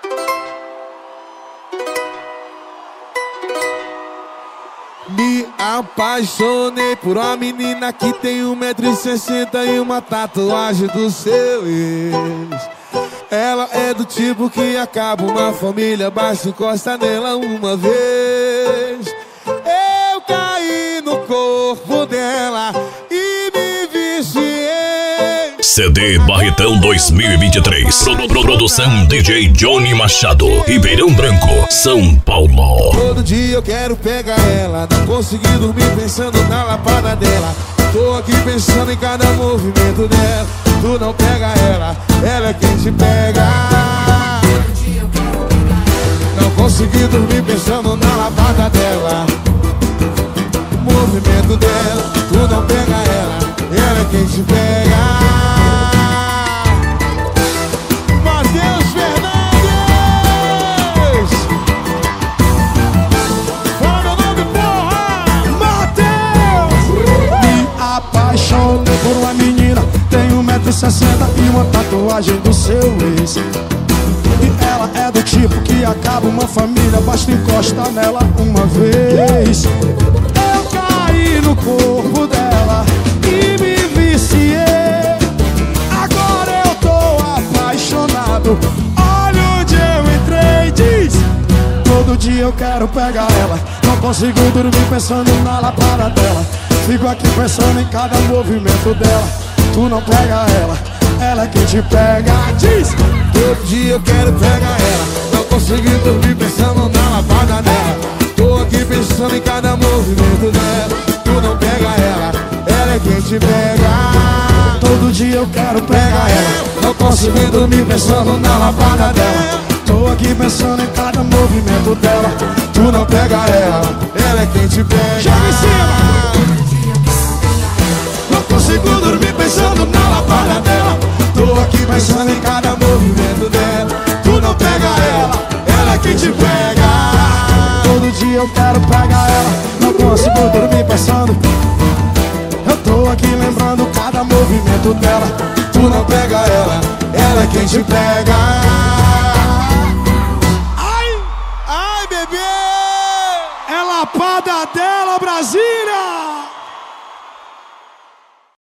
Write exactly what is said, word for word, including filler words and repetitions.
Me apaixonei por uma menina que tem um metro e sessenta e uma tatuagem do seu ex. Ela é do tipo que acaba uma família, basta encostar nela uma vez. Eu caí no corpo dela e me viciei. C D Barretão dois mil e vinte e três. Pro, pro, produção D J Johnny Machado, Ribeirão Branco, São Paulo. Todo dia eu quero pegar ela, não consegui dormir pensando na lapada dela. Tô aqui pensando em cada movimento dela. Tu não pega ela, ela é quem te pega. Não consegui dormir pensando na lapada dela. O movimento dela, tu não pega ela, ela é quem te pega. Matheus Fernandes, fala meu nome, porra! Matheus! Me apaixonei por uma menina, tem um metro e sessenta e uma tatuagem do seu ex. E ela é do tipo que acaba uma família, basta encostar nela uma vez. Eu caí no corpo dela e me viciei. Agora eu tô apaixonado, olha onde eu entrei, diz. Todo dia eu quero pegar ela, não consigo dormir pensando na lapada dela. Fico aqui pensando em cada movimento dela. Tu não pega ela, ela é quem te pega, diz. Todo dia eu quero pegar ela, não consegui dormir pensando na lapada dela. Tô aqui pensando em cada movimento dela. Tu não pega ela, ela é quem te pega. Todo dia eu quero pegar ela, não consegui dormir pensando na lapada dela. tô aqui pensando em cada movimento dela. Tu não pega ela, ela é quem te pega. Joga em cima! Não consigo dormir pensando na lapada dela. Tô aqui pensando em cada movimento dela. Tu não pega ela, ela é quem te pega. Todo dia eu quero pegar ela, não consigo dormir pensando. Eu tô aqui lembrando cada movimento dela. Tu não pega ela, ela é quem te pega.